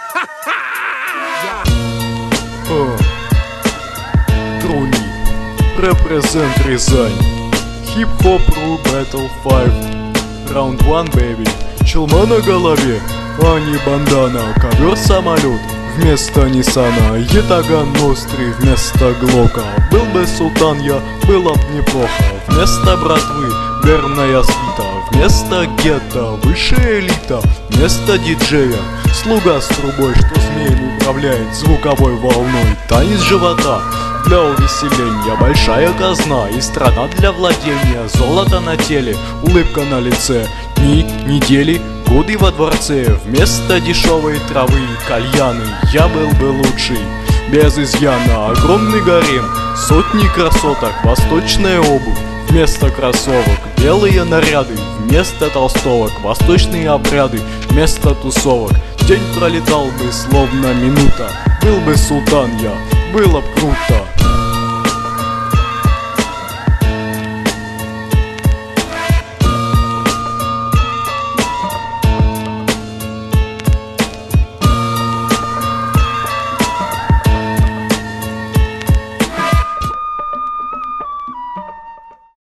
Труни, represent Рязань. Хип-хоп ру Battle 5. Round 1, baby. Челма на голове, а не бандана. Ковер-самолет вместо Ниссана. Ятаган острый вместо Глока. Был бы султан я, было б неплохо. Вместо братвы верная свита. Вместо гетто высшая элита. Вместо диджея слуга с трубой, что змеем управляет звуковой волной. Танец живота для увеселения, большая казна и страна для владения. Золото на теле, улыбка на лице. Дни, недели, годы во дворце. Вместо дешевой травы и кальяны я был бы лучший, без изъяна. Огромный гарем, сотни красоток, восточная обувь вместо кроссовок, белые наряды вместо толстовок, восточные обряды вместо тусовок. День пролетал бы словно минута. Был бы султан я, было б круто.